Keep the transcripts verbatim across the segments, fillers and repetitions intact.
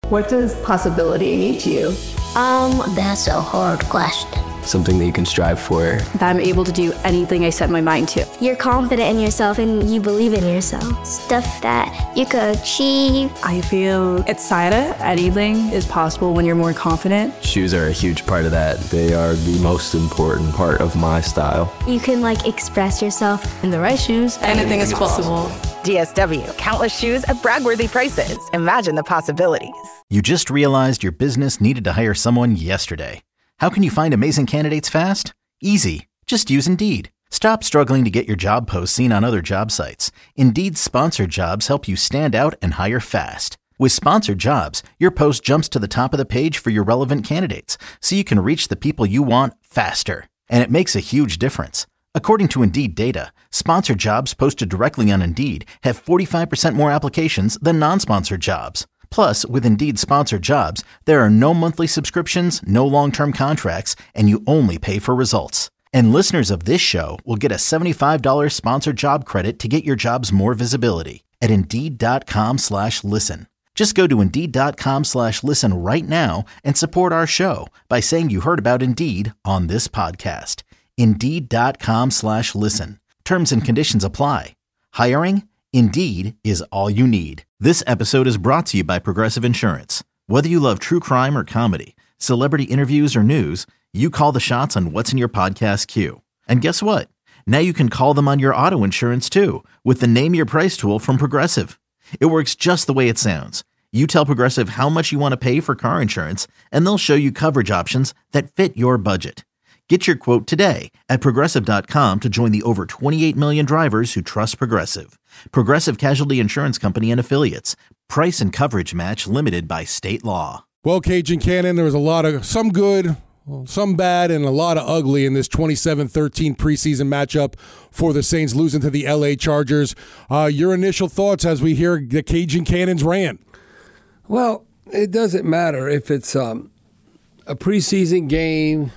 What does possibility mean to you? Um, that's a hard question. Something that you can strive for. That I'm able to do anything I set my mind to. You're confident in yourself and you believe in yourself. Stuff that you could achieve. I feel excited. Anything is possible when you're more confident. Shoes are a huge part of that. They are the most important part of my style. You can like express yourself. In the right shoes, anything is possible. D S W, countless shoes at brag-worthy prices. Imagine the possibilities. You just realized your business needed to hire someone yesterday. How can you find amazing candidates fast? Easy. Just use Indeed. Stop struggling to get your job posts seen on other job sites. Indeed's sponsored jobs help you stand out and hire fast. With sponsored jobs, your post jumps to the top of the page for your relevant candidates, so you can reach the people you want faster. And it makes a huge difference. According to Indeed data, sponsored jobs posted directly on Indeed have forty-five percent more applications than non-sponsored jobs. Plus, with Indeed sponsored jobs, there are no monthly subscriptions, no long-term contracts, and you only pay for results. And listeners of this show will get a seventy-five dollars sponsored job credit to get your jobs more visibility at Indeed.com slash listen. Just go to Indeed.com slash listen right now and support our show by saying you heard about Indeed on this podcast. Indeed.com slash listen. Terms and conditions apply. Hiring? Indeed is all you need. This episode is brought to you by Progressive Insurance. Whether you love true crime or comedy, celebrity interviews or news, you call the shots on what's in your podcast queue. And guess what? Now you can call them on your auto insurance too with the Name Your Price tool from Progressive. It works just the way it sounds. You tell Progressive how much you want to pay for car insurance, and they'll show you coverage options that fit your budget. Get your quote today at Progressive dot com to join the over twenty-eight million drivers who trust Progressive. Progressive Casualty Insurance Company and Affiliates. Price and coverage match limited by state law. Well, Cajun Cannon, there was a lot of, some good, some bad, and a lot of ugly in this twenty-seven thirteen preseason matchup for the Saints losing to the L A Chargers. Uh, your initial thoughts as we hear the Cajun Cannons rant? Well, it doesn't matter if it's um, a preseason game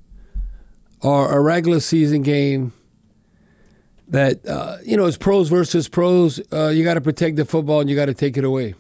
or a regular season game, that, uh, you know, it's pros versus pros. Uh, you got to protect the football and you got to take it away.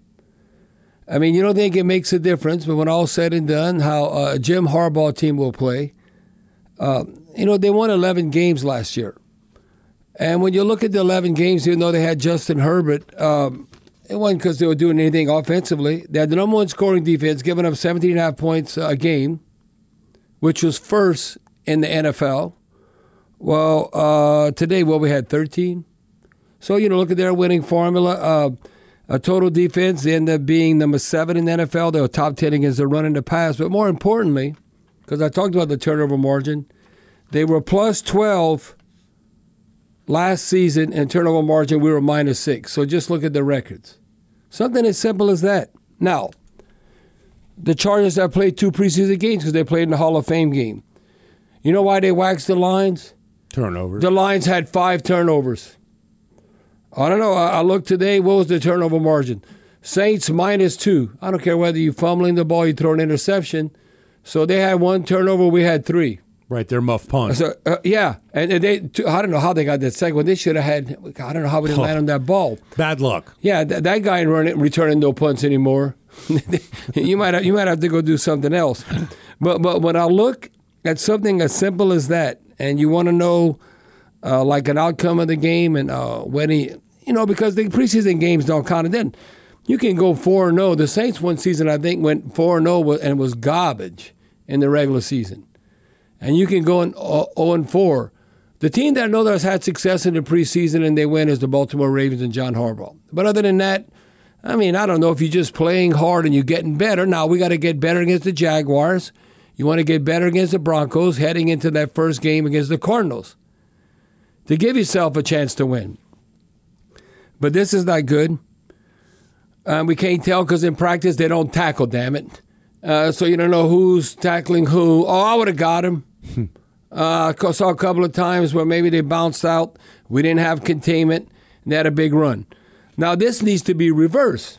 I mean, you don't think it makes a difference, but when all's said and done, how a Jim Harbaugh team will play. Uh, you know, they won eleven games last year. And when you look at the eleven games, even though they had Justin Herbert, um, it wasn't because they were doing anything offensively. They had the number one scoring defense, giving up seventeen and a half points a game, which was first in the N F L. Well, uh, today, well, we had thirteen. So, you know, look at their winning formula. Uh, a total defense, they end up being number seven in the N F L. They were top ten against the run and the pass. But more importantly, because I talked about the turnover margin, they were plus twelve last season in turnover margin. We were minus six. So just look at the records. Something as simple as that. Now, the Chargers have played two preseason games because they played in the Hall of Fame game. You know why they waxed the Lions? Turnovers. The Lions had five turnovers. I don't know. I, I looked today. What was the turnover margin? Saints minus two. I don't care whether you're fumbling the ball, you throw an interception. So they had one turnover. We had three. Right, their muff punt. So, uh, yeah. And they, I don't know how they got that second one. They should have had, I don't know how we didn't land on that ball. Bad luck. Yeah, th- that guy ain't running, returning no punts anymore. you might have, you might have to go do something else. But but when I look at something as simple as that, and you want to know uh, like an outcome of the game, and uh, when he, you know, because the preseason games don't count. And then you can go four and zero. The Saints one season I think went four and zero and was garbage in the regular season. And you can go in zero and four. The team that I know that's had success in the preseason and they win is the Baltimore Ravens and John Harbaugh. But other than that, I mean, I don't know if you're just playing hard and you're getting better. Now, we got to get better against the Jaguars. You want to get better against the Broncos heading into that first game against the Cardinals to give yourself a chance to win. But this is not good. Um, we can't tell because in practice they don't tackle, damn it. Uh, so you don't know who's tackling who. Oh, I would have got him. uh, I saw a couple of times where maybe they bounced out. We didn't have containment, and they had a big run. Now, this needs to be reversed.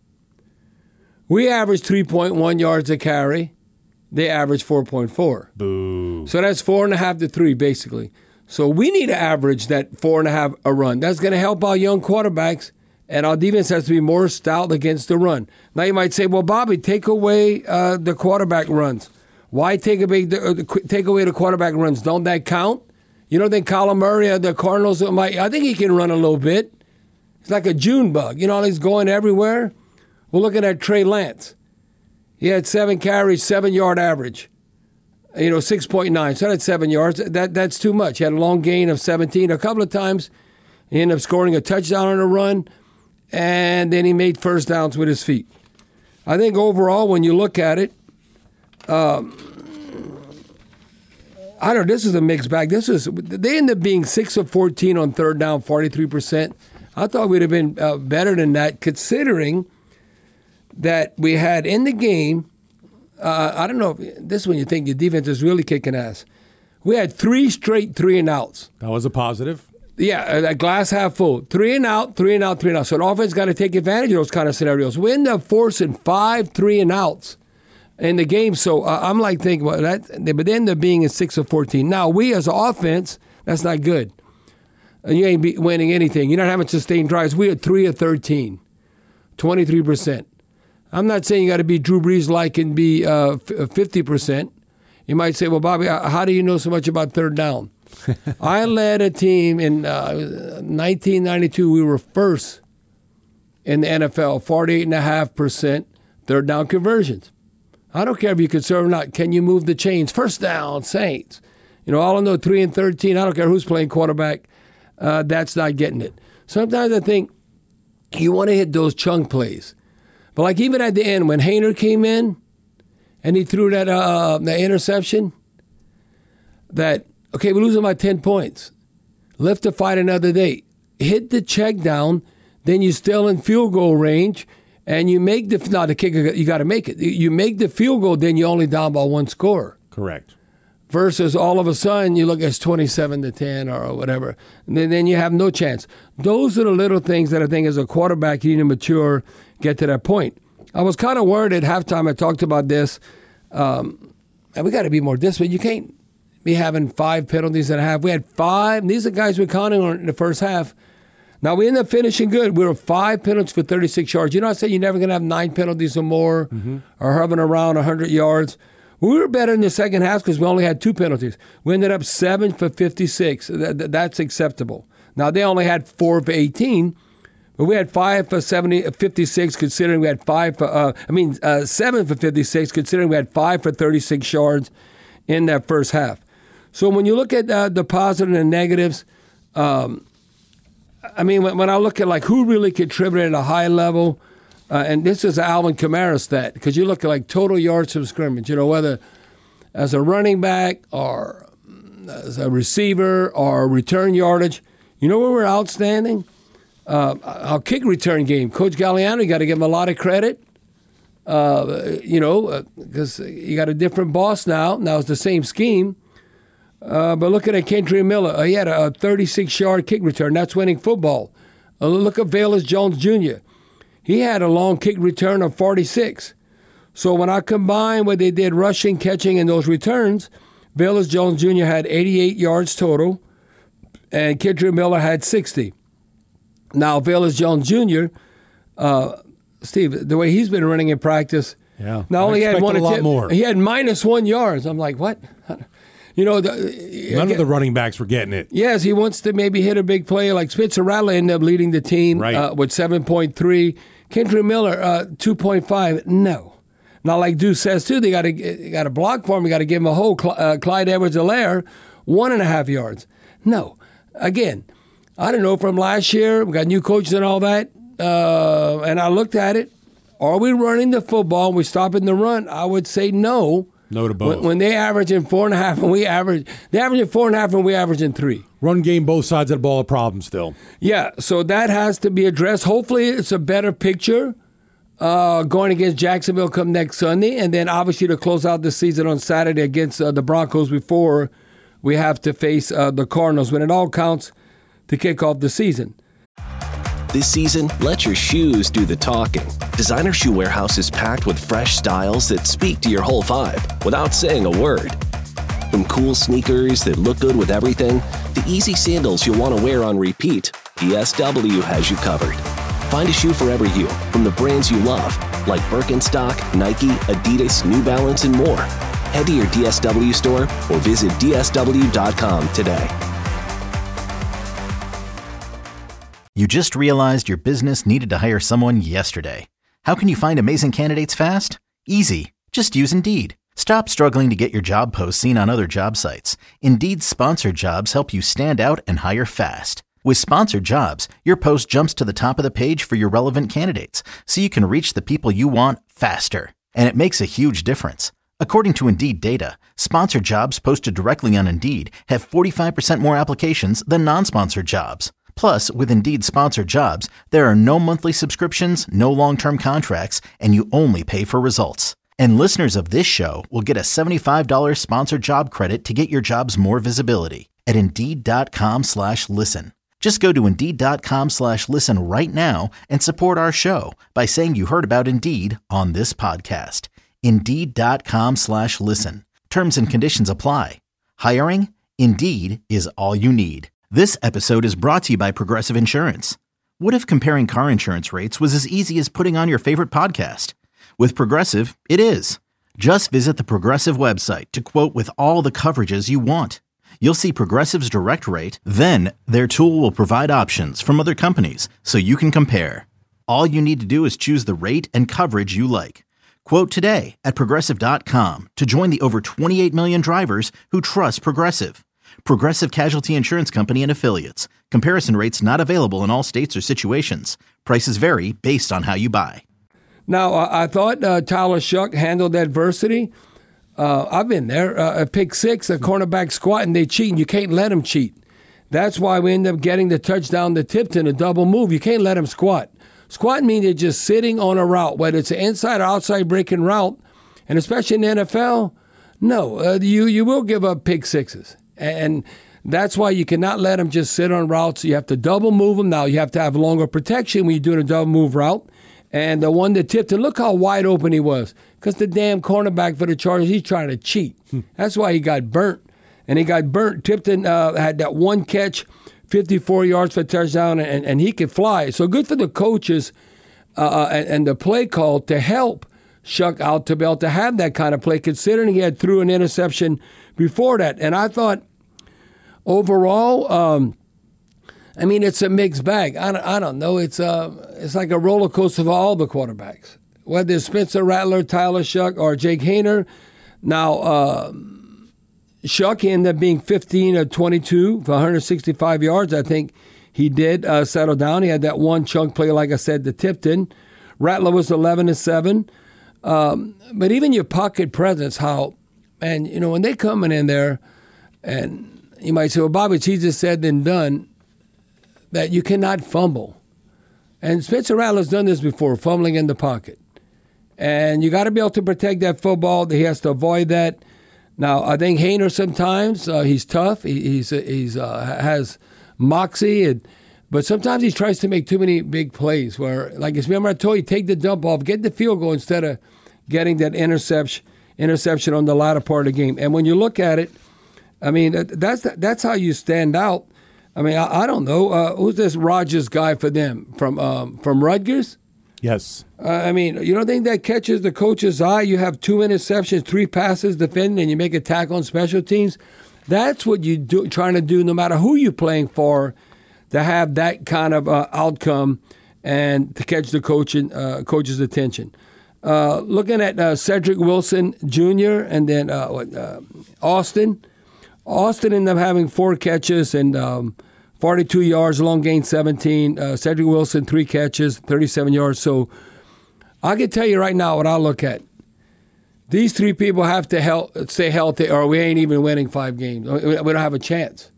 We average three point one yards a carry. They average four point four. Boo. So that's four and a half to three, basically. So we need to average that four and a half a run. That's going to help our young quarterbacks And our defense has to be more stout against the run. Now you might say, well, Bobby, take away uh, the quarterback runs. Why take away the, uh, take away the quarterback runs? Don't that count? You don't think Kyler Murray, uh, the Cardinals, might, I think he can run a little bit. He's like a June bug. You know, he's going everywhere. We're looking at Trey Lance. He had seven carries, seven-yard average. You know, six point nine. So that's seven yards. That That's too much. He had a long gain of seventeen. A couple of times he ended up scoring a touchdown on a run, and then he made first downs with his feet. I think overall, when you look at it, um, I don't know, this is a mixed bag. This is They ended up being six of fourteen on third down, forty-three percent. I thought we'd have been uh, better than that, considering that we had in the game, uh, I don't know, if this is when you think your defense is really kicking ass. We had three straight three and outs. That was a positive. Yeah, a glass half full. Three and out, three and out, three and out. So an offense got to take advantage of those kind of scenarios. We end up forcing five three and outs in the game. So uh, I'm like thinking, well, that, but they end up being in six of fourteen. Now, we as an offense, that's not good. And you ain't be winning anything. You're not having sustained drives. We had three of thirteen, twenty-three percent. I'm not saying you got to be Drew Brees-like and be uh, fifty percent. You might say, well, Bobby, how do you know so much about third down? I led a team in uh, nineteen ninety-two. We were first in the N F L, forty-eight point five percent third down conversions. I don't care if you conserve or not. Can you move the chains? First down, Saints. You know, all in the three and thirteen. I don't care who's playing quarterback. Uh, that's not getting it. Sometimes I think you want to hit those chunk plays. But like even at the end, when Haener came in and he threw that uh, the interception, that, okay, we're losing by ten points. Live to fight another day. Hit the check down, then you're still in field goal range, and you make the, no, the kicker, you got to make it. You make the field goal, then you're only down by one score. Correct. Versus all of a sudden you look at twenty-seven to ten or whatever, and then, then you have no chance. Those are the little things that I think as a quarterback you need to mature, get to that point. I was kind of worried at halftime. I talked about this, um, and we got to be more disciplined. You can't be having five penalties and a half. We had five. And these are guys we're counting on in the first half. Now, we ended up finishing good. We were five penalties for thirty-six yards. You know, I said you're never going to have nine penalties or more, mm-hmm. or having around one hundred yards. We were better in the second half because we only had two penalties. We ended up seven for fifty-six. That, that's acceptable. Now, they only had four for eighteen, but we had five for seventy, fifty-six, considering we had five for, uh, I mean, uh, seven for fifty-six, considering we had five for thirty-six yards in that first half. So when you look at uh, the positive and negatives, um, I mean, when, when I look at like who really contributed at a high level, Uh, and this is Alvin Kamara stat, because you look at like total yards from scrimmage, you know, whether as a running back or as a receiver or return yardage. You know where we're outstanding? Uh, our kick return game. Coach Galliano, you got to give him a lot of credit, uh, you know, because uh, you got a different boss now. Now it's the same scheme. Uh, but looking at Kendre Miller, uh, he had a thirty-six-yard kick return. That's winning football. Uh, look at Velus Jones Junior He had a long kick return of forty-six. So when I combine what they did rushing, catching, and those returns, Velus Jones Junior had eighty-eight yards total, and Kendre Miller had sixty. Now, Velus Jones Junior, uh, Steve, the way he's been running in practice, yeah, not only had one a lot attempt, more. He had minus one yards. I'm like, what? You know, the, none uh, of the running backs were getting it. Yes, he wants to maybe hit a big play. Like Spencer Rattler ended up leading the team right. uh, with seven point three. Kendre Miller, uh, two point five. No. Now, like Deuce says, too, they got to got to block for him. You got to give him a whole uh, Clyde Edwards-Helaire, one and a half yards. No. Again, I don't know, from last year, we got new coaches and all that, uh, and I looked at it. Are we running the football and we stopping the run? I would say no. No to both. When, when they average in four and a half and we average, they average in four and a half and we average in three. Run game, both sides of the ball, a problem still. Yeah, so that has to be addressed. Hopefully, it's a better picture uh, going against Jacksonville come next Sunday, and then obviously to close out the season on Saturday against uh, the Broncos before we have to face uh, the Cardinals when it all counts to kick off the season. This season, let your shoes do the talking. Designer Shoe Warehouse is packed with fresh styles that speak to your whole vibe without saying a word. From cool sneakers that look good with everything, to easy sandals you'll want to wear on repeat, D S W has you covered. Find a shoe for every you, from the brands you love, like Birkenstock, Nike, Adidas, New Balance, and more. Head to your D S W store or visit D S W dot com today. You just realized your business needed to hire someone yesterday. How can you find amazing candidates fast? Easy. Just use Indeed. Stop struggling to get your job posts seen on other job sites. Indeed's sponsored jobs help you stand out and hire fast. With sponsored jobs, your post jumps to the top of the page for your relevant candidates, so you can reach the people you want faster. And it makes a huge difference. According to Indeed data, sponsored jobs posted directly on Indeed have forty-five percent more applications than non-sponsored jobs. Plus, with Indeed sponsored jobs, there are no monthly subscriptions, no long-term contracts, and you only pay for results. And listeners of this show will get a seventy-five dollars sponsored job credit to get your jobs more visibility at Indeed.com slash listen. Just go to Indeed.com slash listen right now and support our show by saying you heard about Indeed on this podcast. Indeed.com slash listen. Terms and conditions apply. Hiring? Indeed is all you need. This episode is brought to you by Progressive Insurance. What if comparing car insurance rates was as easy as putting on your favorite podcast? With Progressive, it is. Just visit the Progressive website to quote with all the coverages you want. You'll see Progressive's direct rate, then their tool will provide options from other companies so you can compare. All you need to do is choose the rate and coverage you like. Quote today at Progressive dot com to join the over twenty-eight million drivers who trust Progressive. Progressive Casualty Insurance Company and Affiliates. Comparison rates not available in all states or situations. Prices vary based on how you buy. Now, uh, I thought uh, Tyler Shough handled adversity. Uh, I've been there. Uh, a pick six, a cornerback squat, and they cheat, and you can't let them cheat. That's why we end up getting the touchdown to Tipton, a double move. You can't let them squat. Squat means they're just sitting on a route, whether it's an inside or outside breaking route, and especially in the N F L, no, uh, you, you will give up pick sixes. And that's why you cannot let them just sit on routes. You have to double move them. Now, you have to have longer protection when you're doing a double move route. And the one that tipped, and look how wide open he was. Because the damn cornerback for the Chargers, he's trying to cheat. That's why he got burnt. And he got burnt. Tipton uh, had that one catch, fifty-four yards for a touchdown, and, and he could fly. So good for the coaches uh, and, and the play call to help Shough out to be able to have that kind of play, considering he had threw an interception before that. And I thought, overall, um, I mean, it's a mixed bag. I don't, I don't know. It's uh, it's like a roller coaster for all the quarterbacks, whether it's Spencer Rattler, Tyler Shough, or Jake Haener. Now, uh, Shough ended up being fifteen of twenty-two for one hundred sixty-five yards. I think he did uh, settle down. He had that one chunk play, like I said, to Tipton. Rattler was eleven and seven. Um, but even your pocket presence, how, man, you know, when they coming in there, and you might say, well, Bobby, it's easier said than done, that you cannot fumble. And Spencer Rattler's done this before, fumbling in the pocket. And you got to be able to protect that football. He has to avoid that. Now, I think Haener sometimes, uh, he's tough. He, he's he's uh, has moxie, and, but sometimes he tries to make too many big plays where, like, remember I told you, take the dump off, get the field goal instead of getting that interception interception on the latter part of the game. And when you look at it, I mean, that's that's how you stand out. I mean, I, I don't know. Uh, who's this Rodgers guy for them? From um, from Rutgers? Yes. Uh, I mean, you don't think that catches the coach's eye? You have two interceptions, three passes defending, and you make a tackle on special teams? That's what you're do, trying to do no matter who you're playing for, to have that kind of uh, outcome and to catch the coach uh, coach's attention. Uh, looking at uh, Cedric Wilson Junior and then uh, what, uh, Austin. Austin ended up having four catches and um, forty-two yards, long gain seventeen. Uh, Cedric Wilson, three catches, thirty-seven yards. So I can tell you right now what I look at. These three people have to help, stay healthy or we ain't even winning five games. We don't have a chance.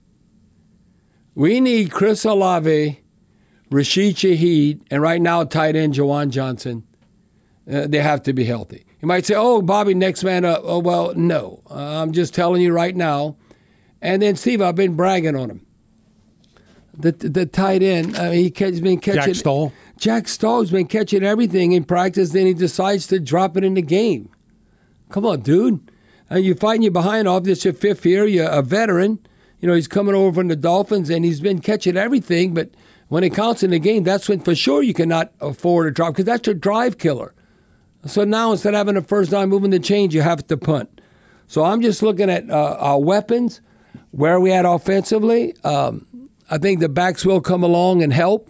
We need Chris Olave, Rashid Shaheed, and right now tight end Juwan Johnson. Uh, they have to be healthy. You might say, oh, Bobby, next man up. Oh, well, no. Uh, I'm just telling you right now. And then, Steve, I've been bragging on him. The the tight end, uh, he he's been catching. Jack Stoll. Jack Stoll's been catching everything in practice. Then he decides to drop it in the game. Come on, dude. Uh, you're fighting you behind off. This your fifth year. You're a veteran. You know, he's coming over from the Dolphins, and he's been catching everything. But When it counts in the game, that's when for sure you cannot afford a drop because that's your drive killer. So now instead of having a first down, moving the chains, you have to punt. So I'm just looking at uh, our weapons, where we at offensively. Um, I think the backs will come along and help,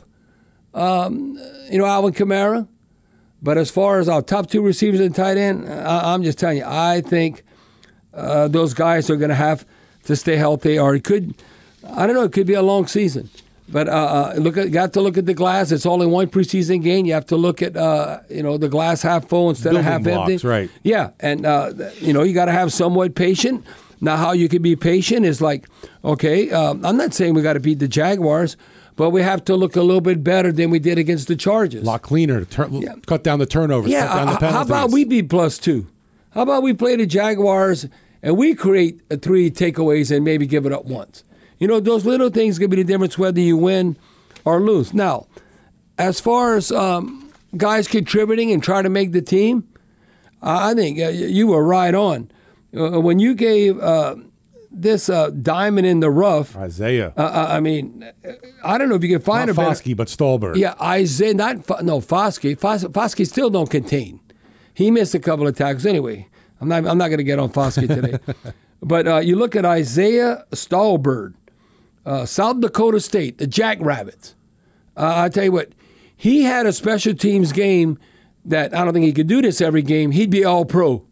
um, you know, Alvin Kamara. But as far as our top two receivers and tight end, I- I'm just telling you, I think uh, those guys are going to have to stay healthy, or it could, I don't know, it could be a long season. But uh, look at, got to look at the glass. It's only one preseason game. You have to look at uh, you know the glass half full instead Building of half blocks, empty. right? Yeah, and uh, you know you got to have somewhat patient. Now, how you can be patient is like, okay, um, I'm not saying we got to beat the Jaguars, but we have to look a little bit better than we did against the Chargers. A lot cleaner. Tur- yeah. Cut down the turnovers. Yeah, cut down the uh, penalties. how about we beat plus two? How about we play the Jaguars and we create uh, three takeaways and maybe give it up once? You know, those little things can be the difference whether you win or lose. Now, as far as um, guys contributing and trying to make the team, uh, I think uh, you were right on. Uh, when you gave uh, this uh, diamond in the rough, Isaiah. Uh, I mean, I don't know if you can find Not a better. Foskey, but Stolberg. Yeah, Isaiah, not Fo- no Foskey. Fos- Foskey still don't contain. He missed a couple of tackles anyway. I'm not. I'm not going to get on Foskey today. But uh, you look at Isaiah Stolberg, uh, South Dakota State, the Jackrabbits. Uh, I tell you what, he had a special teams game that I don't think he could do this every game. He'd be all pro.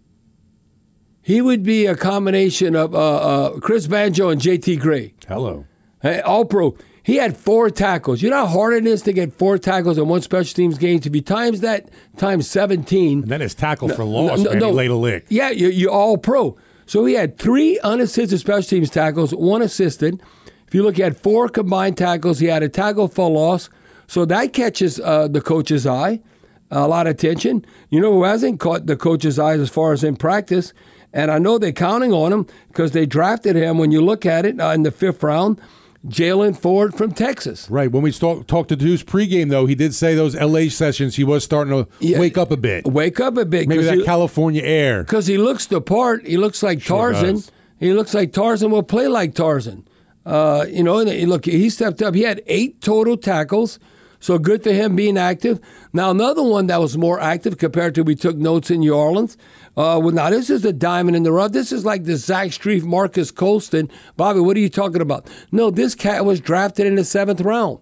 He would be a combination of uh, uh, Chris Banjo and J T Gray. Hello. Hey, all pro. He had four tackles. You know how hard it is to get four tackles in one special teams game? If you times that times seventeen. And then his tackle for loss, no, man, no. he laid a lick. Yeah, you, you're all pro. So he had three unassisted special teams tackles, one assisted. If you look at four combined tackles, he had a tackle for loss. So that catches uh, the coach's eye, a lot of attention. You know who hasn't caught the coach's eyes as far as in practice? And I know they're counting on him because they drafted him, when you look at it, uh, in the fifth round, Jalen Ford from Texas. Right. When we talk, talked to Deuce pregame, though, he did say those L A sessions, he was starting to Yeah. wake up a bit. Wake up a bit. Maybe that he, California air. Because he looks the part. He looks like Sure Tarzan. does. He looks like Tarzan will play like Tarzan. Uh, you know, and he- look, he stepped up. He had eight total tackles, so good for him being active. Now, another one that was more active compared to we took notes in New Orleans. Uh, well, now, this is a diamond in the rough. This is like the Zach Strief, Marcus Colston. Bobby, what are you talking about? No, this cat was drafted in the seventh round.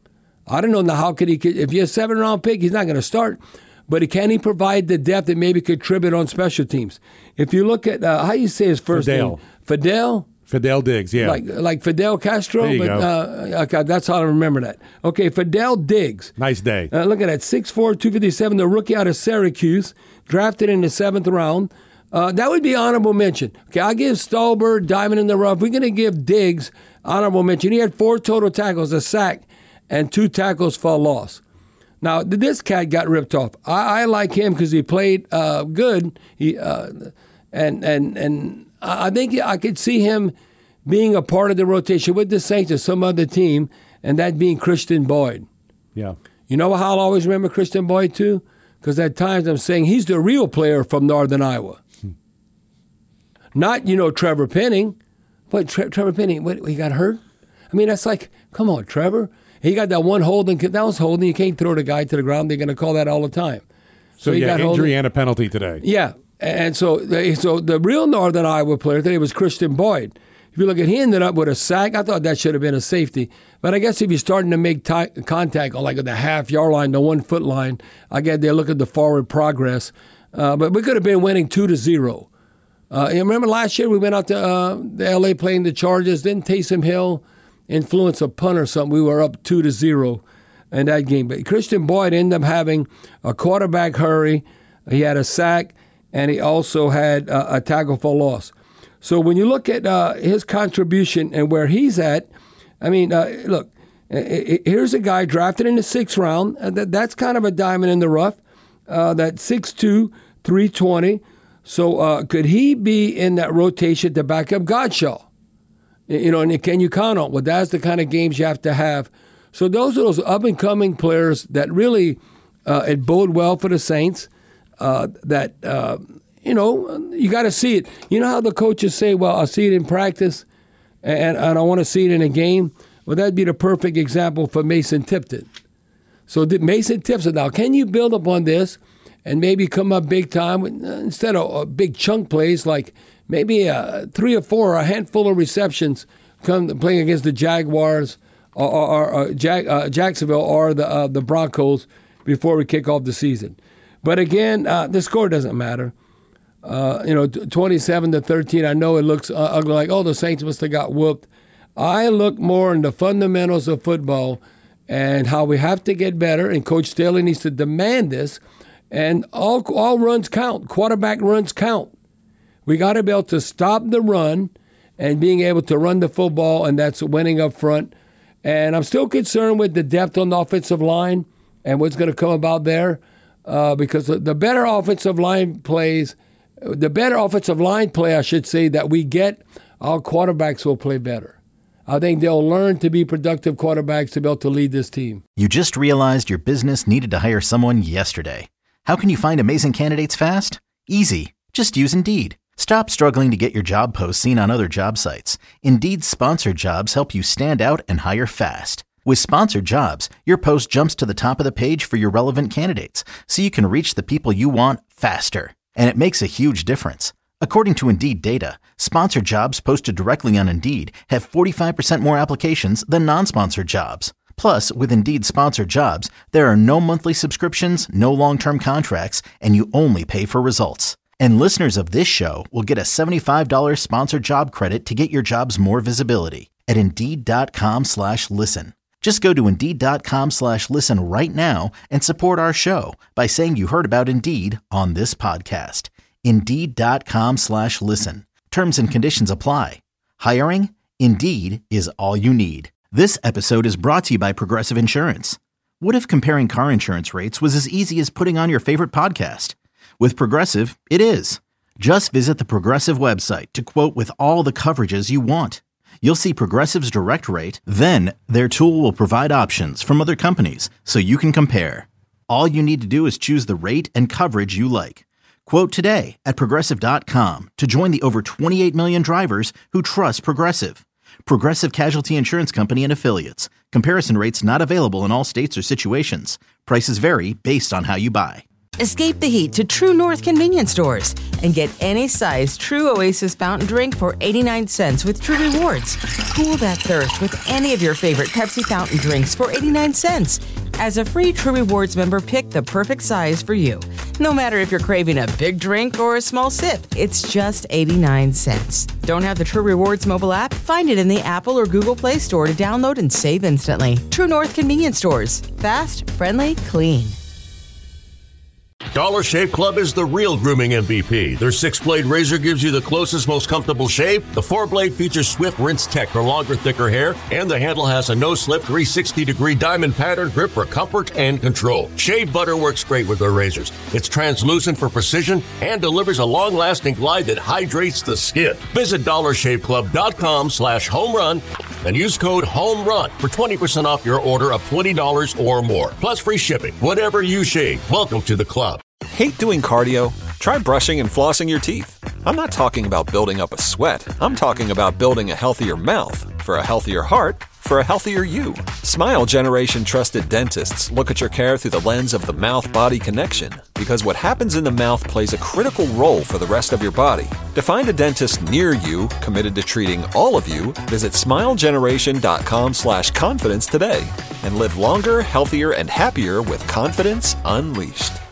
I don't know now how could he, if you're a seven-round pick, he's not going to start. But can he provide the depth that maybe contribute on special teams? If you look at, uh, how you say his first Fidel. name? Fidel? Fidel Diggs, yeah. Like like Fidel Castro? There you but go. Uh, okay, that's how I remember that. Okay, Fidel Diggs. Nice day. Uh, look at that, six four, two fifty-seven, the rookie out of Syracuse, drafted in the seventh round. Uh, that would be honorable mention. Okay, I'll give Stolberg, diamond in the rough. We're going to give Diggs honorable mention. He had four total tackles, a sack, and two tackles for a loss. Now, this cat got ripped off. I, I like him because he played uh, good. He uh, and and and I think I could see him being a part of the rotation with the Saints or some other team, and that being Christian Boyd. Yeah. You know how I'll always remember Christian Boyd too? Because at times I'm saying he's the real player from Northern Iowa. Hmm. Not, you know, Trevor Penning. But Tre- Trevor Penning, what, he got hurt? I mean, that's like, come on, Trevor. He got that one holding. That was holding. You can't throw the guy to the ground. They're going to call that all the time. So, So he yeah, got injury holding. and a penalty today. Yeah. And so, so the real Northern Iowa player today was Christian Boyd. If you look at, he ended up with a sack. I thought that should have been a safety. But I guess if you're starting to make t- contact on like the half yard line, the one foot line, I guess they look at the forward progress. Uh, but we could have been winning two to zero. Uh, you remember last year we went out to uh, the L A playing the Chargers. Didn't Taysom Hill influence a punt or something? We were up two to zero in that game. But Christian Boyd ended up having a quarterback hurry. He had a sack, and he also had uh, a tackle for loss. So when you look at uh, his contribution and where he's at, I mean, uh, look, here's a guy drafted in the sixth round. Uh, that, that's kind of a diamond in the rough. Uh, that six two, three twenty. So uh, could he be in that rotation to back up Godshaw? You know, and can you count on? Well, that's the kind of games you have to have. So those are those up-and-coming players that really uh, it bode well for the Saints. Uh, that, uh, you know, you got to see it. You know how the coaches say, well, I'll see it in practice, and, and I want to see it in a game? Well, that'd be the perfect example for Mason Tipton. So Mason Tipton, now can you build upon this and maybe come up big time with, uh, instead of uh, big chunk plays like maybe uh, three or four or a handful of receptions come playing against the Jaguars or, or, or Jag, uh, Jacksonville or the uh, the Broncos before we kick off the season. But again, uh, the score doesn't matter. Uh, you know, twenty-seven to thirteen. I know it looks uh, ugly, like oh the Saints must have got whooped. I look more in the fundamentals of football and how we have to get better, and Coach Staley needs to demand this. And all all runs count. Quarterback runs count. We got to be able to stop the run and being able to run the football, and that's winning up front. And I'm still concerned with the depth on the offensive line and what's going to come about there uh, because the better offensive line plays, the better offensive line play, I should say, that we get, our quarterbacks will play better. I think they'll learn to be productive quarterbacks to be able to lead this team. You just realized your business needed to hire someone yesterday. How can you find amazing candidates fast? Easy. Just use Indeed. Stop struggling to get your job posts seen on other job sites. Indeed's sponsored jobs help you stand out and hire fast. With sponsored jobs, your post jumps to the top of the page for your relevant candidates, so you can reach the people you want faster. And it makes a huge difference. According to Indeed data, sponsored jobs posted directly on Indeed have forty-five percent more applications than non-sponsored jobs. Plus, with Indeed sponsored jobs, there are no monthly subscriptions, no long-term contracts, and you only pay for results. And listeners of this show will get a seventy-five dollars sponsored job credit to get your jobs more visibility at Indeed.com slash listen. Just go to Indeed.com slash listen right now and support our show by saying you heard about Indeed on this podcast. Indeed.com slash listen. Terms and conditions apply. Hiring? Indeed is all you need. This episode is brought to you by Progressive Insurance. What if comparing car insurance rates was as easy as putting on your favorite podcast? With Progressive, it is. Just visit the Progressive website to quote with all the coverages you want. You'll see Progressive's direct rate, then their tool will provide options from other companies so you can compare. All you need to do is choose the rate and coverage you like. Quote today at Progressive dot com to join the over twenty-eight million drivers who trust Progressive. Progressive Casualty Insurance Company and Affiliates. Comparison rates not available in all states or situations. Prices vary based on how you buy. Escape the heat to True North convenience stores and get any size True Oasis fountain drink for eighty-nine cents with True Rewards. Cool that thirst with any of your favorite Pepsi fountain drinks for eighty-nine cents. As a free True Rewards member, pick the perfect size for you. No matter if you're craving a big drink or a small sip, it's just eighty-nine cents. Don't have the True Rewards mobile app? Find it in the Apple or Google Play Store to download and save instantly. True North convenience stores. Fast, friendly, clean. Dollar Shave Club is the real grooming M V P. Their six-blade razor gives you the closest, most comfortable shave. The four-blade features swift rinse tech for longer, thicker hair. And the handle has a no-slip three hundred sixty degree diamond pattern grip for comfort and control. Shave butter works great with their razors. It's translucent for precision and delivers a long-lasting glide that hydrates the skin. Visit dollar shave club dot com slash home run and use code HOMERUN for twenty percent off your order of twenty dollars or more. Plus free shipping. Whatever you shave, welcome to the club. Hate doing cardio? Try brushing and flossing your teeth. I'm not talking about building up a sweat. I'm talking about building a healthier mouth for a healthier heart for a healthier you. Smile Generation trusted dentists look at your care through the lens of the mouth-body connection because what happens in the mouth plays a critical role for the rest of your body. To find a dentist near you committed to treating all of you, visit smilegeneration.com slash confidence today and live longer, healthier, and happier with confidence unleashed.